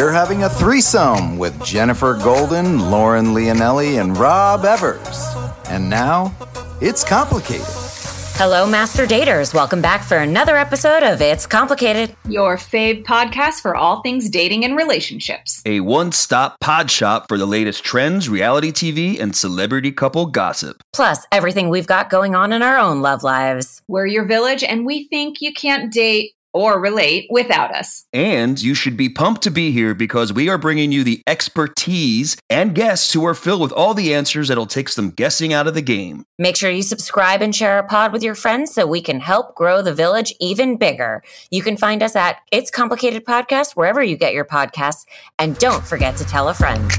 you're having a threesome with Jennifer Golden, Lauren Leonelli, and Rob Evers. And now, it's complicated. Hello, Master Daters. Welcome back for another episode of It's Complicated, your fave podcast for all things dating and relationships. A one-stop pod shop for the latest trends, reality TV, and celebrity couple gossip. Plus, everything we've got going on in our own love lives. We're your village, and we think you can't date or relate without us. And you should be pumped to be here because we are bringing you the expertise and guests who are filled with all the answers that'll take some guessing out of the game. Make sure you subscribe and share our pod with your friends so we can help grow the village even bigger. You can find us at It's Complicated Podcast wherever you get your podcasts. And don't forget to tell a friend.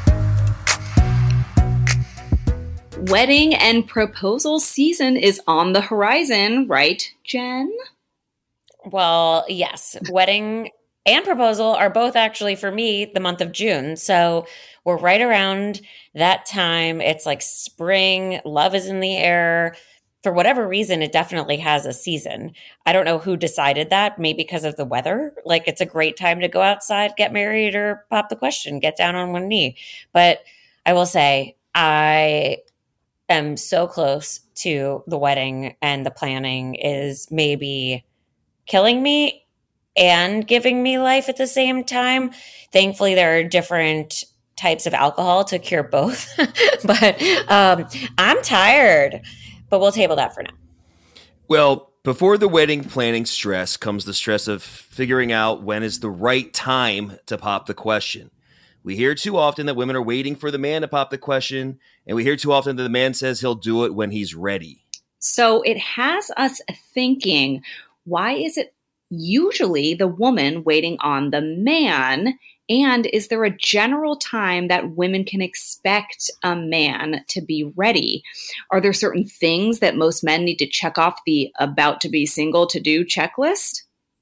Wedding and proposal season is on the horizon, right, Jen? Well, yes. Wedding and proposal are both actually, for me, the month of June. So we're right around that time. It's like spring. Love is in the air. For whatever reason, it definitely has a season. I don't know who decided that. Maybe because of the weather. Like, it's a great time to go outside, get married, or pop the question, get down on one knee. But I will say, I am so close to the wedding, and the planning is maybe killing me and giving me life at the same time. Thankfully, there are different types of alcohol to cure both. But I'm tired. But we'll table that for now. Well, before the wedding planning stress comes the stress of figuring out when is the right time to pop the question. We hear too often that women are waiting for the man to pop the question, and we hear too often that the man says he'll do it when he's ready. So it has us thinking, why is it usually the woman waiting on the man? And is there a general time that women can expect a man to be ready? Are there certain things that most men need to check off the about to be single to do checklist?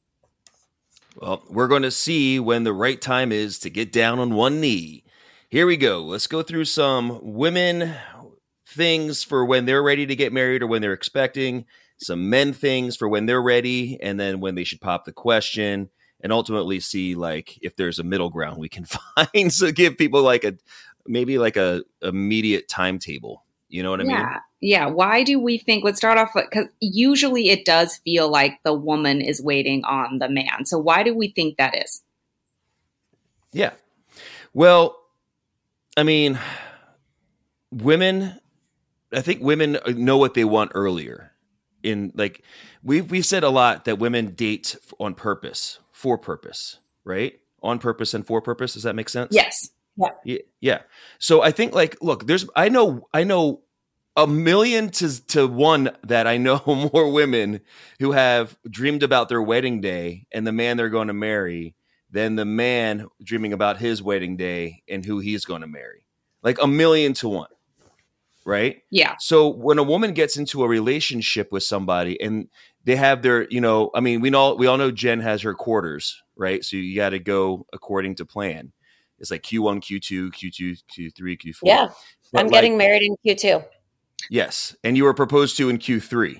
Well, we're going to see when the right time is to get down on one knee. Here we go. Let's go through some women things for when they're ready to get married or when they're expecting. Some men things for when they're ready, and then when they should pop the question, and ultimately see like if there's a middle ground we can find. So give people like a immediate timetable. You know what I mean? Yeah. Why do we think? Let's start off because usually it does feel like the woman is waiting on the man. So why do we think that is? Yeah. Well, I mean, I think women know what they want earlier. In like we've said a lot that women date on purpose, for purpose, right? On purpose and for purpose. Does that make sense? Yes. Yeah. So I think like, look, I know a million to one that I know more women who have dreamed about their wedding day and the man they're going to marry than the man dreaming about his wedding day and who he's going to marry. Like a million to one. Right? Yeah. So when a woman gets into a relationship with somebody and they have their, we all know Jen has her quarters, right? So you got to go according to plan. It's like Q1, Q2, Q2, Q3, Q4. Yeah. But I'm getting married in Q2. Yes. And you were proposed to in Q3.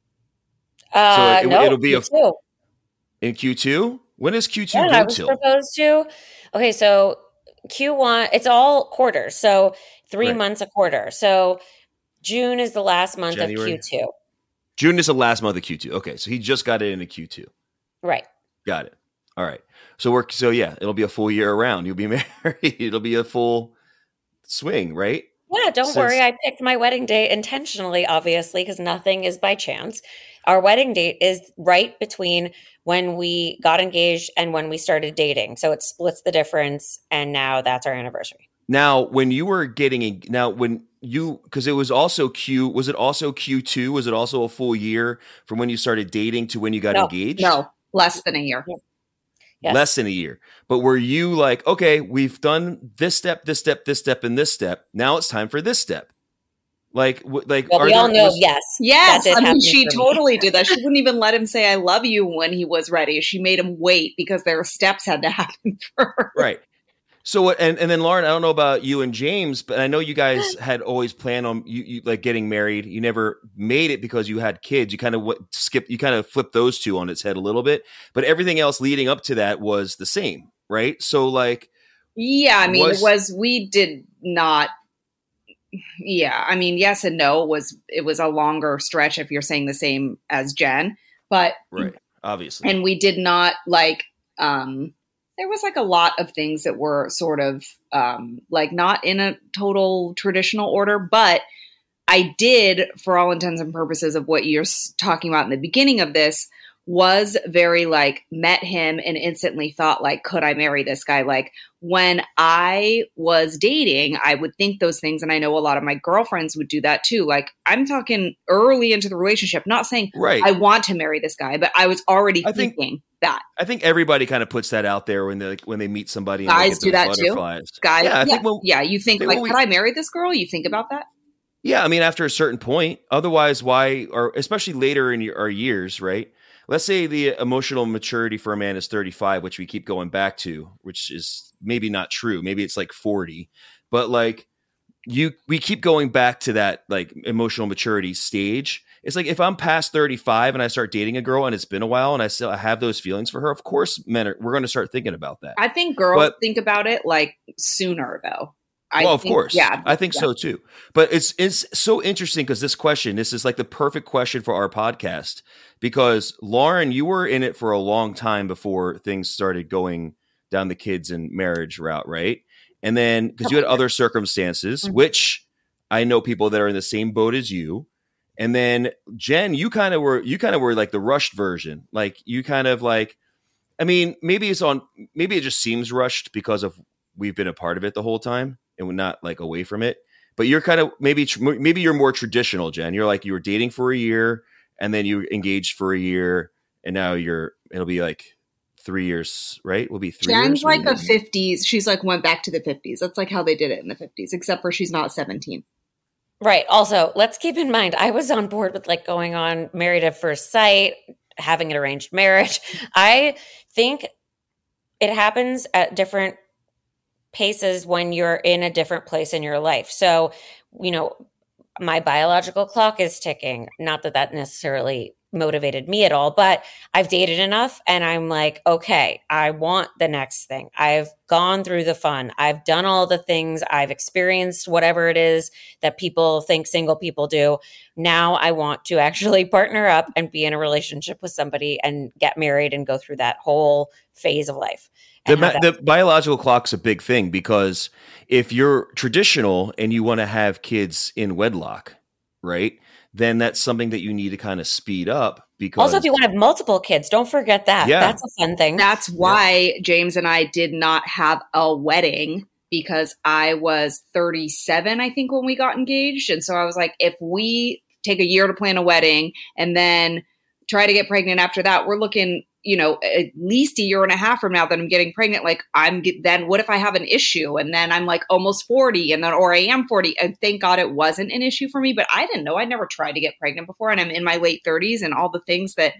No, it'll be Q2. In Q2? When is Q2 Yeah, go I was till? proposed to. Okay, so Q1, it's all quarters. So 3 Right. months a quarter. So June is the last month January. of Q2. June is the last month of Q2. Okay. So he just got it into Q2. Right. Got it. All right. So yeah, it'll be a full year around. You'll be married. It'll be a full swing, right? Yeah, don't worry. I picked my wedding date intentionally, obviously, because nothing is by chance. Our wedding date is right between when we got engaged and when we started dating. So it splits the difference. And now that's our anniversary. Now, when you were because it was also was it also Q2? Was it also a full year from when you started dating to when you got engaged? No, less than a year. Yes. Less than a year. But were you like, okay, we've done this step, this step, this step, and this step. Now it's time for this step. Well, we all know, yes. Yes. I mean, she for totally did that. She wouldn't even let him say, I love you when he was ready. She made him wait because there were steps had to happen for her. Right. So, and then Lauren, I don't know about you and James, but I know you guys had always planned on you like getting married. You never made it because you had kids. You kind of flipped those two on its head a little bit, but everything else leading up to that was the same, right? So like, yeah, I mean, we did not. Yeah, I mean, yes and no. It was a longer stretch if you're saying the same as Jen, but right, obviously, and we did not like. There was like a lot of things that were sort of like not in a total traditional order, but I did, for all intents and purposes of what you're talking about in the beginning of this, was very like met him and instantly thought like, could I marry this guy? Like when I was dating, I would think those things. And I know a lot of my girlfriends would do that too. Like I'm talking early into the relationship, not saying I want to marry this guy, but I was already thinking that. I think everybody kind of puts that out there when they meet somebody. Guys do that too. Guys, yeah, you think like, could I marry this girl? You think about that? Yeah, I mean, after a certain point. Otherwise, why, or especially later in our years, right? Let's say the emotional maturity for a man is 35, which we keep going back to, which is maybe not true. Maybe it's like 40. But like we keep going back to that like emotional maturity stage. It's like if I'm past 35 and I start dating a girl and it's been a while and I still have those feelings for her, of course, we're going to start thinking about that. I think girls think about it like sooner though. Of course. Yeah. I think so too. But it's so interesting because this is like the perfect question for our podcast because Lauren, you were in it for a long time before things started going down the kids and marriage route, right? And then because you had other circumstances, which I know people that are in the same boat as you. And then Jen, you kind of were like the rushed version. Like you kind of like, I mean, maybe it just seems rushed because of we've been a part of it the whole time. And we're not like away from it, but you're kind of maybe you're more traditional, Jen. You're like you were dating for a year and then you engaged for a year, and now it'll be like 3 years, right? Will be 3 years. Jen's like a 50s. She's like went back to the 50s. That's like how they did it in the 50s, except for she's not 17. Right. Also, let's keep in mind, I was on board with like going on Married at First Sight, having an arranged marriage. I think it happens at different paces when you're in a different place in your life. So, my biological clock is ticking. Not that necessarily motivated me at all, but I've dated enough and I'm like, okay, I want the next thing. I've gone through the fun. I've done all the things. I've experienced whatever it is that people think single people do. Now I want to actually partner up and be in a relationship with somebody and get married and go through that whole phase of life. The biological clock's a big thing because if you're traditional and you want to have kids in wedlock, right, then that's something that you need to kind of speed up. Because also, if you want to have multiple kids, don't forget that. Yeah. That's a fun thing. That's why James and I did not have a wedding because I was 37, I think, when we got engaged. And so I was like, if we take a year to plan a wedding and then try to get pregnant after that, we're looking at least a year and a half from now that I'm getting pregnant. Like then what if I have an issue and then I'm like almost 40 or I am 40, and thank God it wasn't an issue for me, but I didn't know. I never tried to get pregnant before. And I'm in my late 30s and all the things that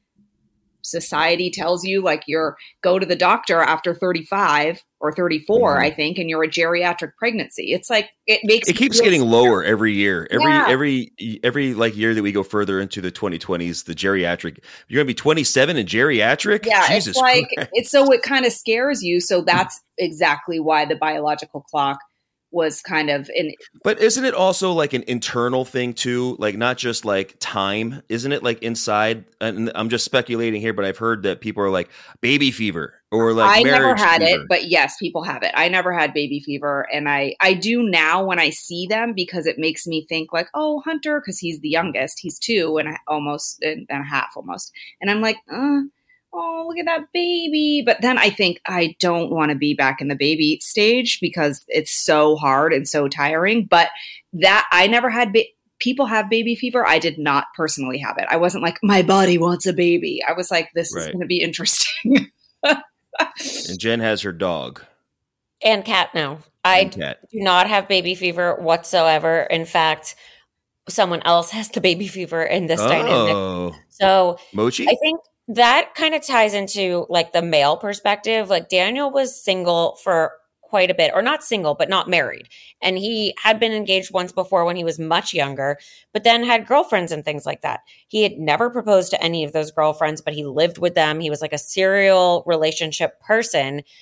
society tells you, like go to the doctor after 35 or 34, I think, and you're a geriatric pregnancy. It's like, it keeps getting lower every year. Every like year that we go further into the 2020s, the geriatric, you're going to be 27 and geriatric. Yeah. Jesus it's like, Christ. so it kind of scares you. So that's exactly why the biological clock was kind of but isn't it also like an internal thing too? Like not just like time, isn't it like inside? And I'm just speculating here, but I've heard that people are like baby fever or like I never had fever. it, but yes, people have it. I never had baby fever. And I do now when I see them because it makes me think like, oh, Hunter, because he's the youngest, he's 2 and a half almost. And I'm like, oh, look at that baby. But then I think I don't want to be back in the baby stage because it's so hard and so tiring. But that I never had people have baby fever. I did not personally have it. I wasn't like, my body wants a baby. I was like, this is going to be interesting. And Jen has her dog. And cat now. I do not have baby fever whatsoever. In fact, someone else has the baby fever in this dynamic. So Mochi? I think that kind of ties into like the male perspective. Like Daniel was single for quite a bit, or not single, but not married. And he had been engaged once before when he was much younger, but then had girlfriends and things like that. He had never proposed to any of those girlfriends, but he lived with them. He was like a serial relationship person.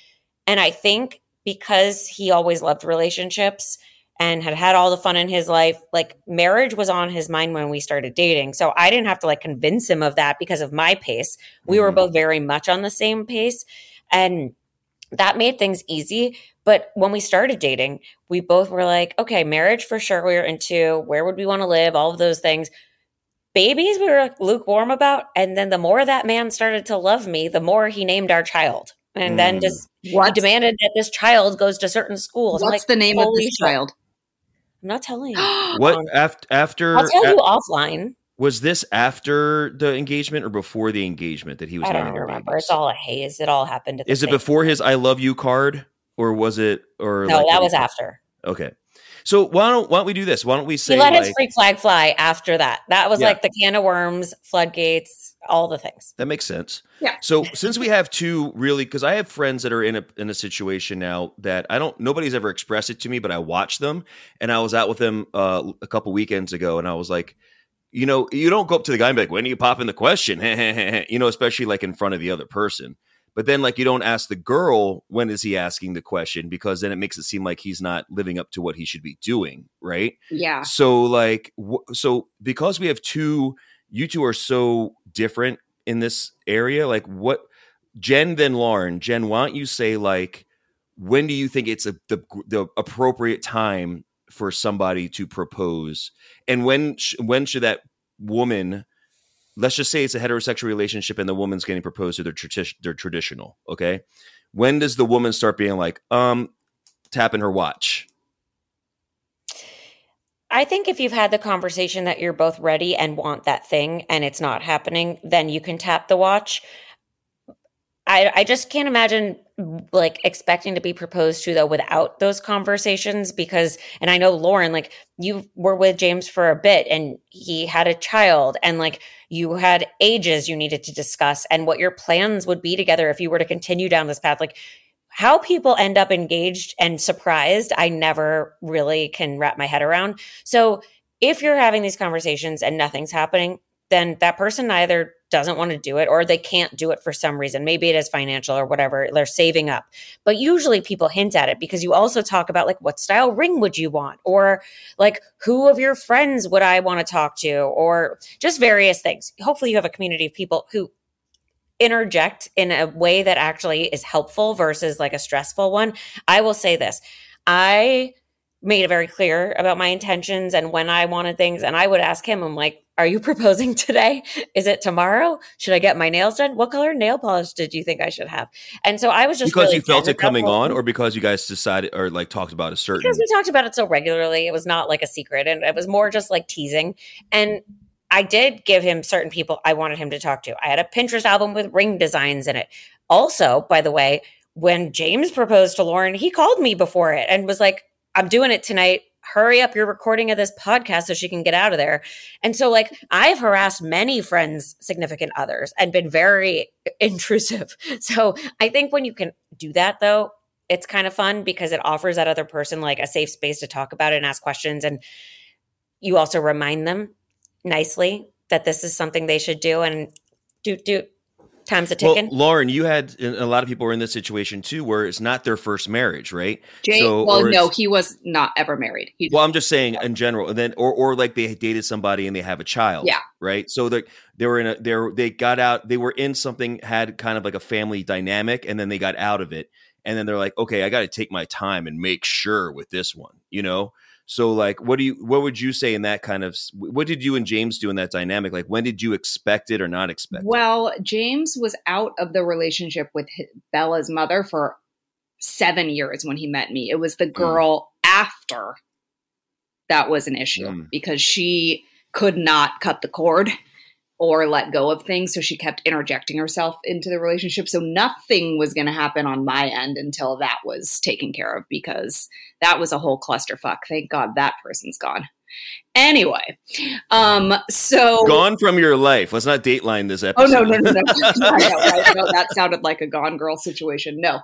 And I think because he always loved relationships and had had all the fun in his life, like marriage was on his mind when we started dating. So I didn't have to like convince him of that because of my pace. We were both very much on the same pace. And that made things easy. But when we started dating, we both were like, okay, marriage for sure we were into. Where would we want to live? All of those things. Babies we were lukewarm about. And then the more that man started to love me, the more he named our child. And then just he demanded that this child goes to certain schools. What's the name of this child? I'm not telling you. What after? I'll tell you offline. Was this after the engagement or before the engagement that he was? I don't remember. It's all a haze. It all happened. At the Is it before his "I love you" card, or was it? Or no, that was after. Okay, so why don't we do this? Why don't we say he let his free flag fly after that? That was like the can of worms, floodgates, all the things. That makes sense. Yeah. So since we have two really, because I have friends that are in a situation now that nobody's ever expressed it to me, but I watch them, and I was out with them a couple weekends ago, and I was like, you know, you don't go up to the guy and be like, when are you popping the question? You know, especially like in front of the other person. But then like you don't ask the girl, when is he asking the question? Because then it makes it seem like he's not living up to what he should be doing. Right. Yeah. So like, so because we have you two are so different in this area. Like what Jen, then Lauren, Jen, why don't you say like, when do you think it's the appropriate time for somebody to propose, and when should that woman, let's just say it's a heterosexual relationship and the woman's getting proposed to, they're traditional. Okay. When does the woman start being like, tapping her watch? I think if you've had the conversation that you're both ready and want that thing and it's not happening, then you can tap the watch. I just can't imagine like expecting to be proposed to though without those conversations, because, and I know Lauren, like you were with James for a bit and he had a child and like you had ages you needed to discuss and what your plans would be together if you were to continue down this path. Like how people end up engaged and surprised, I never really can wrap my head around. So if you're having these conversations and nothing's happening, then that person either doesn't want to do it or they can't do it for some reason. Maybe it is financial or whatever. They're saving up. But usually people hint at it because you also talk about like, what style ring would you want? Or like, who of your friends would I want to talk to? Or just various things. Hopefully you have a community of people who interject in a way that actually is helpful versus like a stressful one. I will say this. I made it very clear about my intentions and when I wanted things. And I would ask him, I'm like, are you proposing today? Is it tomorrow? Should I get my nails done? What color nail polish did you think I should have? And so I was just because really you felt it coming on, or because you guys decided or like talked about a certain. Because we talked about it so regularly, it was not like a secret, and it was more just like teasing. And I did give him certain people I wanted him to talk to. I had a Pinterest album with ring designs in it. Also, by the way, when James proposed to Lauren, he called me before it and was like, I'm doing it tonight. Hurry up your recording of this podcast so she can get out of there. And so like I've harassed many friends, significant others, and been very intrusive. So I think when you can do that though, it's kind of fun because it offers that other person like a safe space to talk about it and ask questions. And you also remind them nicely that this is something they should do, and time's a ticking. Well, Lauren, you had a lot of people are in this situation too, where it's not their first marriage, right? No, he was not ever married. I'm just saying in general, and then or like they dated somebody and they have a child, yeah, right. So they got out, they were in something, had kind of like a family dynamic, and then they got out of it, and then they're like, okay, I got to take my time and make sure with this one, you know. So like, what would you say in that kind of, what did you and James do in that dynamic? Like, when did you expect it or not expect it? Well, James was out of the relationship with Bella's mother for 7 years when he met me. It was the girl after that was an issue because she could not cut the cord or let go of things. So she kept interjecting herself into the relationship. So nothing was going to happen on my end until that was taken care of, because that was a whole clusterfuck. Thank God that person's gone. Anyway, so gone from your life. Let's not dateline this episode. Oh, no. I know, right? No, that sounded like a Gone Girl situation. No.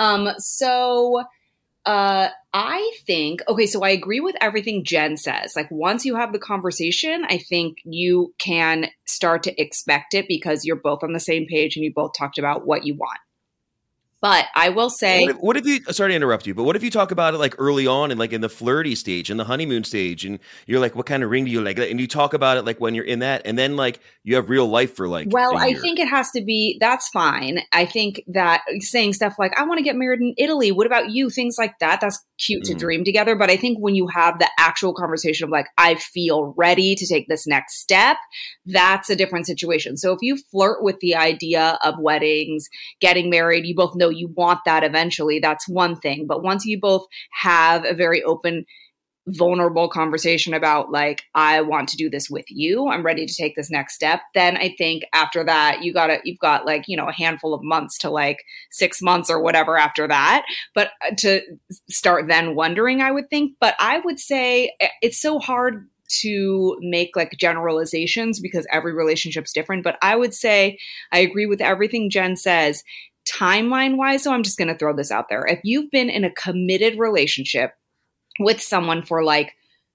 I think, okay, so I agree with everything Jen says. Like once you have the conversation, I think you can start to expect it because you're both on the same page and you both talked about what you want. But I will say, what if you, sorry to interrupt you, but what if you talk about it like early on and like in the flirty stage, in the honeymoon stage, and you're like, what kind of ring do you like? And you talk about it like when you're in that, and then like you have real life for like well, a I year. think it has to be, that's fine. I think that saying stuff like, I want to get married in Italy. What about you? Things like that. That's cute to dream together. But I think when you have the actual conversation of like, I feel ready to take this next step, that's a different situation. So if you flirt with the idea of weddings, getting married, you both know you want that eventually, that's one thing. But once you both have a very open, vulnerable conversation about like, I want to do this with you, I'm ready to take this next step, then I think after that you've got like, a handful of months to like 6 months or whatever after that, but to start then wondering, I would think. But I would say it's so hard to make like generalizations because every relationship's different. But I would say I agree with everything Jen says. Timeline wise, so I'm just going to throw this out there. If you've been in a committed relationship with someone for like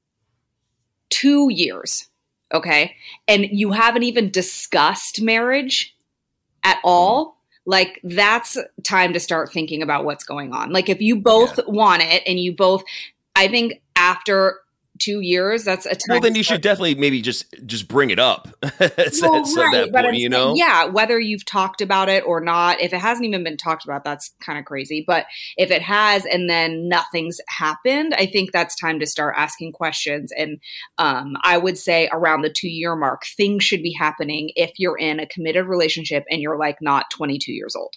2 years, okay, and you haven't even discussed marriage at all, like that's time to start thinking about what's going on. Like if you both want it and you both, I think after 2 years, that's a time. Well, then you should definitely maybe just bring it up at that point, Yeah, whether you've talked about it or not. If it hasn't even been talked about, that's kind of crazy. But if it has and then nothing's happened, I think that's time to start asking questions. And I would say around the 2-year mark, things should be happening if you're in a committed relationship and you're like not 22 years old.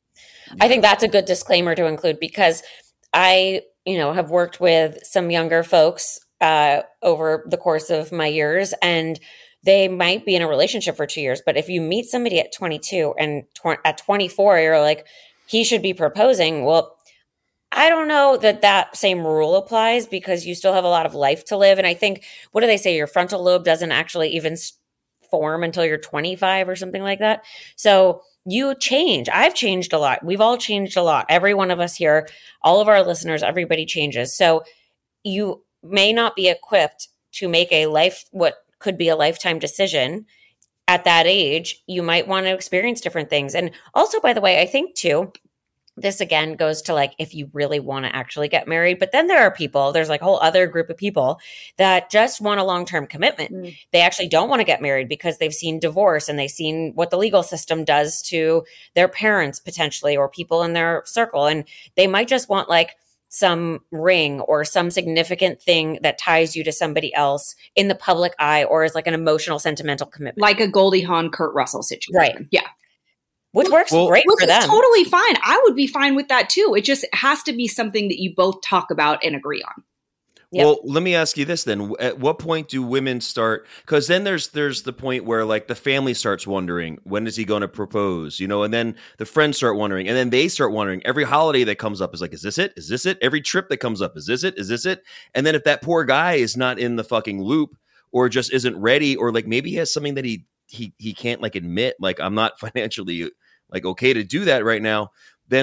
I think that's a good disclaimer to include because I, have worked with some younger folks over the course of my years, and they might be in a relationship for 2 years. But if you meet somebody at 22 and at 24, you're like, he should be proposing. Well, I don't know that same rule applies because you still have a lot of life to live. And I think, what do they say? Your frontal lobe doesn't actually even form until you're 25 or something like that. So you change. I've changed a lot. We've all changed a lot. Every one of us here, all of our listeners, everybody changes. So you may not be equipped to make what could be a lifetime decision at that age. You might want to experience different things. And also, by the way, I think too, this again goes to like, if you really want to actually get married, but then there's like a whole other group of people that just want a long-term commitment. They actually don't want to get married because they've seen divorce and they've seen what the legal system does to their parents potentially, or people in their circle. And they might just want like some ring or some significant thing that ties you to somebody else in the public eye, or is like an emotional, sentimental commitment. Like a Goldie Hawn, Kurt Russell situation. Right. Yeah. Which works great for them. Totally fine. I would be fine with that too. It just has to be something that you both talk about and agree on. Yep. Well, let me ask you this then. At what point do women start? Because then there's the point where like the family starts wondering, when is he going to propose? And then the friends start wondering, and then they start wondering. Every holiday that comes up is like, is this it? Is this it? Every trip that comes up, is this it? Is this it? And then if that poor guy is not in the fucking loop, or just isn't ready, or like maybe he has something that he can't like admit, like I'm not financially like okay to do that right now, then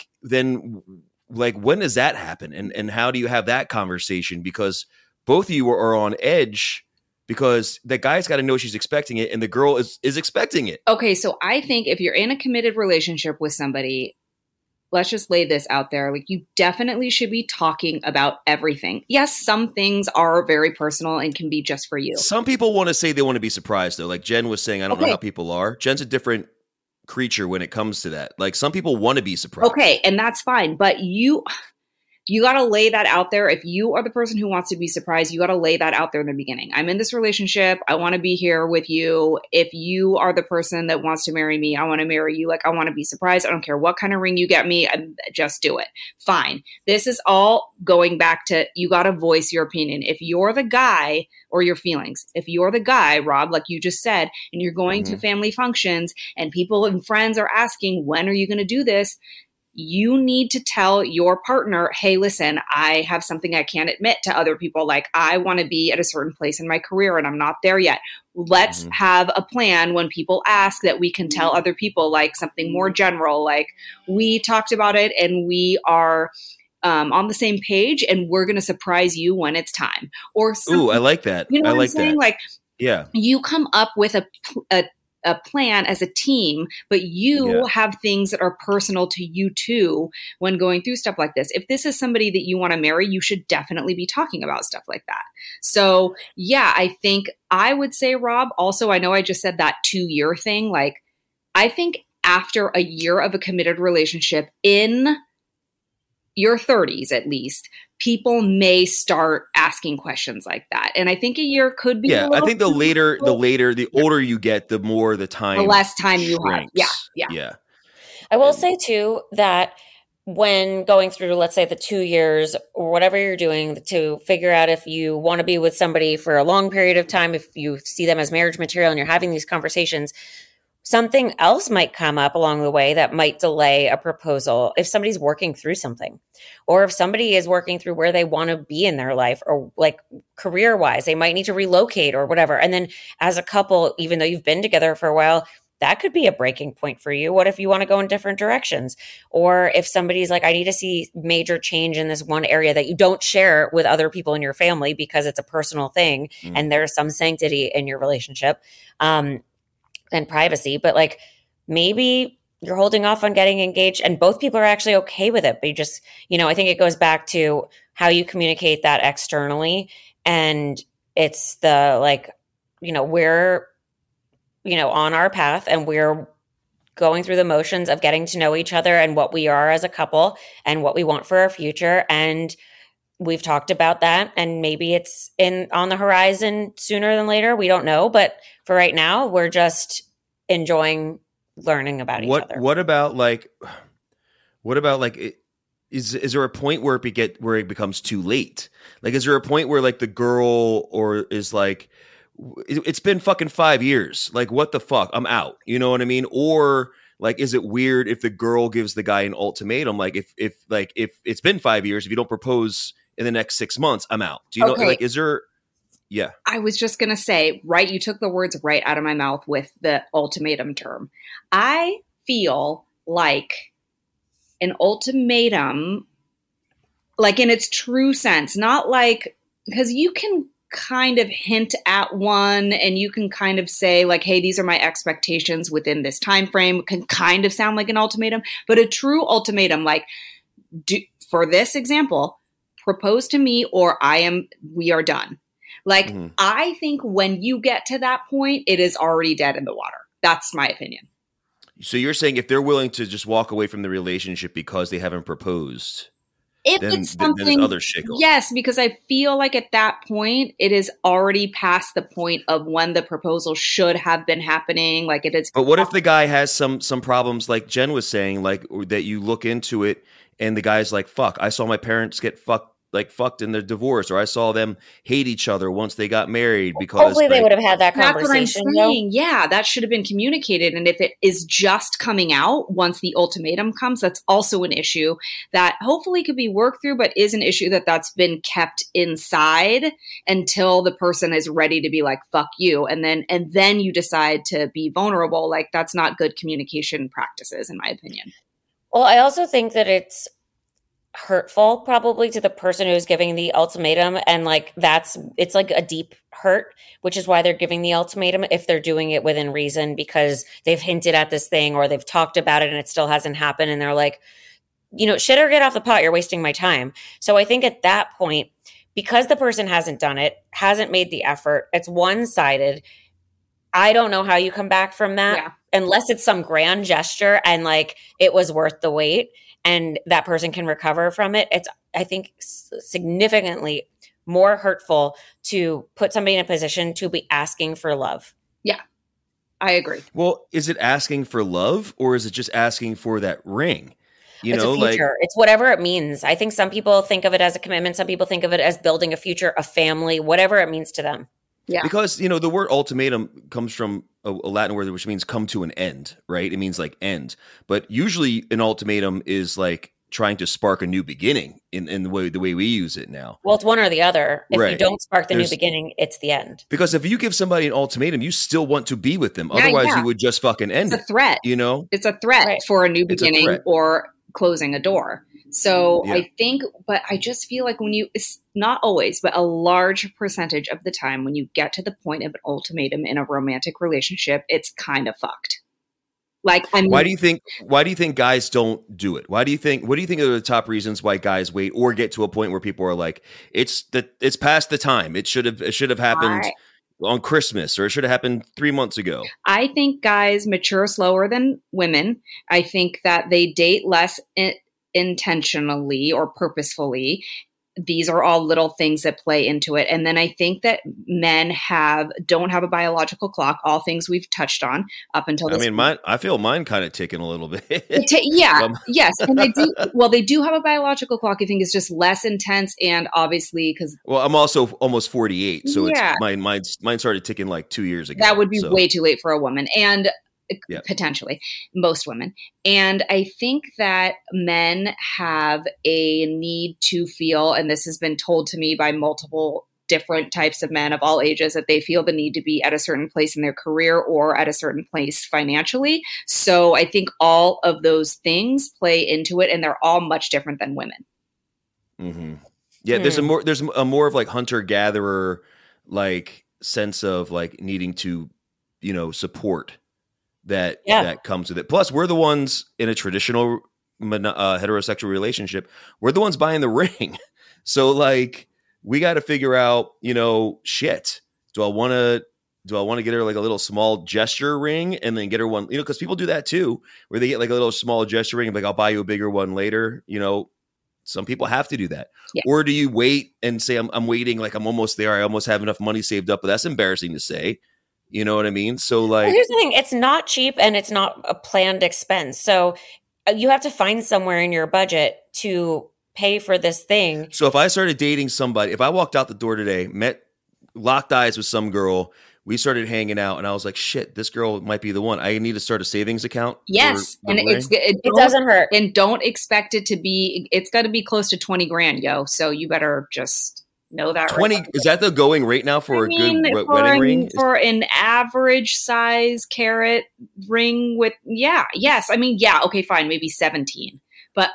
when does that happen? And how do you have that conversation? Because both of you are on edge because the guy's got to know she's expecting it and the girl is expecting it. Okay, so I think if you're in a committed relationship with somebody, let's just lay this out there. Like, you definitely should be talking about everything. Yes, some things are very personal and can be just for you. Some people want to say they want to be surprised, though. Like Jen was saying, I don't know how people are. Jen's a different creature when it comes to that. Like, some people want to be surprised. Okay, and that's fine. But you got to lay that out there. If you are the person who wants to be surprised, you got to lay that out there in the beginning. I'm in this relationship. I want to be here with you. If you are the person that wants to marry me, I want to marry you. Like, I want to be surprised. I don't care what kind of ring you get me. Just do it. Fine. This is all going back to, you got to voice your opinion. If you're the guy, or your feelings, if you're the guy, Rob, like you just said, and you're going to family functions and people and friends are asking, when are you going to do this? You need to tell your partner, hey, listen, I have something I can't admit to other people. Like, I want to be at a certain place in my career and I'm not there yet. Let's have a plan when people ask that we can tell other people, like something more general. Like, we talked about it and we are on the same page and we're going to surprise you when it's time. Or ooh, I like that. You know I what like I'm saying? that. Like, yeah, you come up with a a plan as a team, but you have things that are personal to you too when going through stuff like this. If this is somebody that you want to marry, you should definitely be talking about stuff like that. So yeah, I think I would say, Rob, also, I know I just said that 2-year thing. Like, I think after a year of a committed relationship in your 30s, at least, people may start asking questions like that. And I think a year could be. Yeah, I think the older you get, the more the less time you have. Yeah. I will say too that when going through, let's say, the 2 years or whatever you're doing to figure out if you want to be with somebody for a long period of time, if you see them as marriage material and you're having these conversations, something else might come up along the way that might delay a proposal if somebody's working through something, or if somebody is working through where they want to be in their life, or like career wise, they might need to relocate or whatever. And then as a couple, even though you've been together for a while, that could be a breaking point for you. What if you want to go in different directions? Or if somebody's like, I need to see major change in this one area that you don't share with other people in your family because it's a personal thing and there's some sanctity in your relationship. And privacy, but like maybe you're holding off on getting engaged and both people are actually okay with it. But you just, I think it goes back to how you communicate that externally. And it's the like, we're, on our path and we're going through the motions of getting to know each other and what we are as a couple and what we want for our future. And we've talked about that, and maybe it's on the horizon sooner than later. We don't know, but for right now, we're just enjoying learning about each other. What about is there a point where it becomes too late? Like, is there a point where like the girl or is like, it's been fucking 5 years. Like, what the fuck? I'm out. You know what I mean? Or like, is it weird if the girl gives the guy an ultimatum? Like, if it's been 5 years, if you don't propose in the next 6 months, I'm out. Do you know, like, is there, yeah. I was just going to say, right, you took the words right out of my mouth with the ultimatum term. I feel like an ultimatum, like in its true sense, not like, because you can kind of hint at one and you can kind of say like, hey, these are my expectations within this time frame, can kind of sound like an ultimatum, but a true ultimatum, like for this example, propose to me or we are done. Like, I think when you get to that point, it is already dead in the water. That's my opinion. So you're saying if they're willing to just walk away from the relationship because they haven't proposed, it's something, then other shit goes. Yes, because I feel like at that point, it is already past the point of when the proposal should have been happening. Like it is. But what if the guy has some problems, like Jen was saying, like that you look into it and the guy's like, fuck, I saw my parents get fucked in their divorce, or I saw them hate each other once they got married because hopefully they would have had that conversation. That's what I'm saying. Yeah, that should have been communicated. And if it is just coming out once the ultimatum comes, that's also an issue that hopefully could be worked through, but is an issue that's been kept inside until the person is ready to be like, fuck you. And then you decide to be vulnerable. Like, that's not good communication practices, in my opinion. Well, I also think that it's hurtful probably to the person who's giving the ultimatum, and like it's like a deep hurt, which is why they're giving the ultimatum if they're doing it within reason, because they've hinted at this thing or they've talked about it and it still hasn't happened, and they're like, shit or get off the pot, you're wasting my time. So I think at that point, because the person hasn't done it, hasn't made the effort, it's one-sided. I don't know how you come back from that unless it's some grand gesture and like it was worth the wait and that person can recover from it. It's, I think, significantly more hurtful to put somebody in a position to be asking for love. Yeah, I agree. Well, is it asking for love or is it just asking for that ring? It's a future. It's whatever it means. I think some people think of it as a commitment. Some people think of it as building a future, a family, whatever it means to them. Yeah. Because, the word ultimatum comes from a Latin word which means come to an end, right? It means like end. But usually an ultimatum is like trying to spark a new beginning in the way we use it now. Well, it's one or the other. If you don't spark the new beginning, it's the end. Because if you give somebody an ultimatum, you still want to be with them. Otherwise, you would just fucking end it. It's a threat. It's a threat for a new beginning or closing a door. So Yeah. I think, but I just feel like it's not always, but a large percentage of the time when you get to the point of an ultimatum in a romantic relationship, it's kind of fucked. Like, I mean, Why do you think guys don't do it? What do you think are the top reasons why guys wait or get to a point where people are like, it's past the time. It should have happened on Christmas, or it should have happened 3 months ago. I think guys mature slower than women. I think that they date less intentionally or purposefully. These are all little things that play into it. And then I think that men don't have a biological clock, all things we've touched on up until this point. I feel mine kind of ticking a little bit. Yes. And they do have a biological clock. I think it's just less intense. And obviously, because I'm also almost 48. So it's mine started ticking like 2 years ago. That would be way too late for a woman. And potentially most women. And I think that men have a need to feel, and this has been told to me by multiple different types of men of all ages, that they feel the need to be at a certain place in their career or at a certain place financially. So I think all of those things play into it, and they're all much different than women. Mm-hmm. Yeah. There's a more of like hunter gatherer, like sense of like needing to, support that comes with it. Plus, we're the ones in a traditional heterosexual relationship. We're the ones buying the ring. So like, we got to figure out, shit. Do I want to get her like a little small gesture ring and then get her one, because people do that too, where they get like a little small gesture ring and like, I'll buy you a bigger one later. Some people have to do that. Yeah. Or do you wait and say, I'm waiting, like I'm almost there. I almost have enough money saved up, but that's embarrassing to say. You know what I mean? So like, here's the thing. It's not cheap and it's not a planned expense. So you have to find somewhere in your budget to pay for this thing. So if I started dating somebody, if I walked out the door today, locked eyes with some girl, we started hanging out, and I was like, shit, this girl might be the one. I need to start a savings account. Yes. And it doesn't hurt. And don't expect it to be, it's got to be close to 20 grand, yo. So you better just know that. 20 right. Is that the going rate now for a good wedding ring? For an average size carat ring with, yes. I mean, okay, fine, maybe 17. But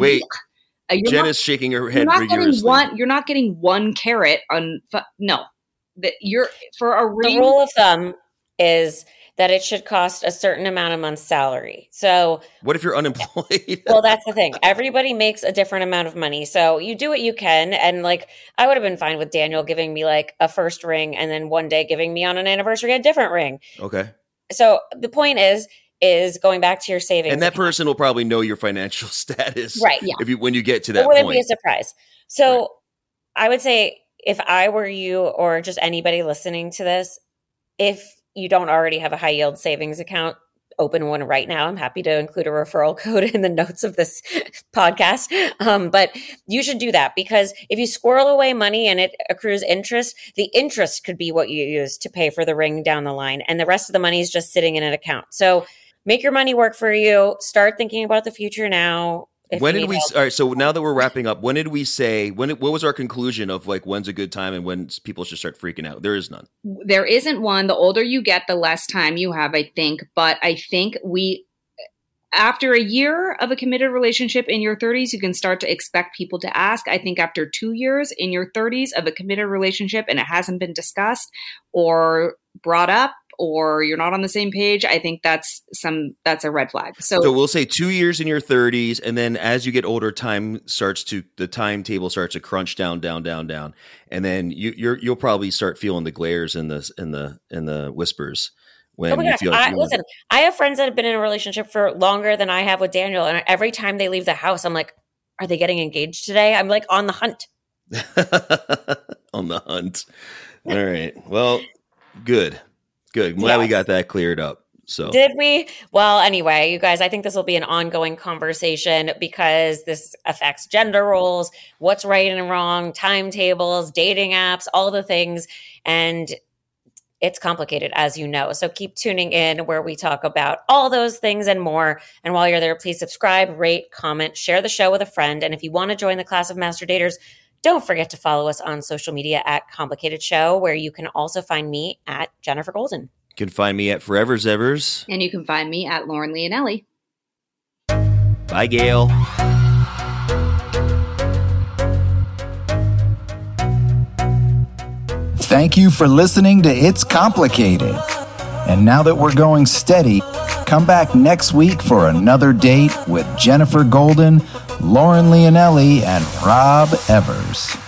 Jen is shaking her head rigorously. You're not getting 1 carat on, no. You're for a ring. The rule of thumb is that it should cost a certain amount a month's salary. So what if you're unemployed? Well, that's the thing. Everybody makes a different amount of money. So you do what you can. And like, I would have been fine with Daniel giving me like a first ring and then one day giving me on an anniversary a different ring. Okay. So the point is going back to your savings. And that person will probably know your financial status. Right. Yeah. When you get to that point. It wouldn't be a surprise. So right. I would say if I were you or just anybody listening to this, if you don't already have a high yield savings account, open one right now. I'm happy to include a referral code in the notes of this podcast. But you should do that, because if you squirrel away money and it accrues interest, the interest could be what you use to pay for the ring down the line. And the rest of the money is just sitting in an account. So make your money work for you. Start thinking about the future now. When did we? All right. So now that we're wrapping up, when did we say? What was our conclusion of like when's a good time and when people should start freaking out? There is none. There isn't one. The older you get, the less time you have, I think. But I think after a year of a committed relationship in your 30s, you can start to expect people to ask. I think after 2 years in your 30s of a committed relationship and it hasn't been discussed or brought up, or you're not on the same page, I think that's a red flag. So we'll say 2 years in your 30s, and then as you get older, the timetable starts to crunch down, and then you'll probably start feeling the glares and the whispers when you feel. Listen, I have friends that have been in a relationship for longer than I have with Daniel, and every time they leave the house, I'm like, "Are they getting engaged today?" I'm like on the hunt. On the hunt. All right. Well, good. Good. Glad we got that cleared up. So did we? Well, anyway, you guys, I think this will be an ongoing conversation because this affects gender roles, what's right and wrong, timetables, dating apps, all the things. And it's complicated, as you know. So keep tuning in where we talk about all those things and more. And while you're there, please subscribe, rate, comment, share the show with a friend. And if you want to join the class of Master Daters, don't forget to follow us on social media at Complicated Show, where you can also find me at Jennifer Golden. You can find me at Forever Zevers. And you can find me at Lauren Leonelli. Bye, Gail. Thank you for listening to It's Complicated. And now that we're going steady, come back next week for another date with Jennifer Golden, Lauren Leonelli, and Rob Evers.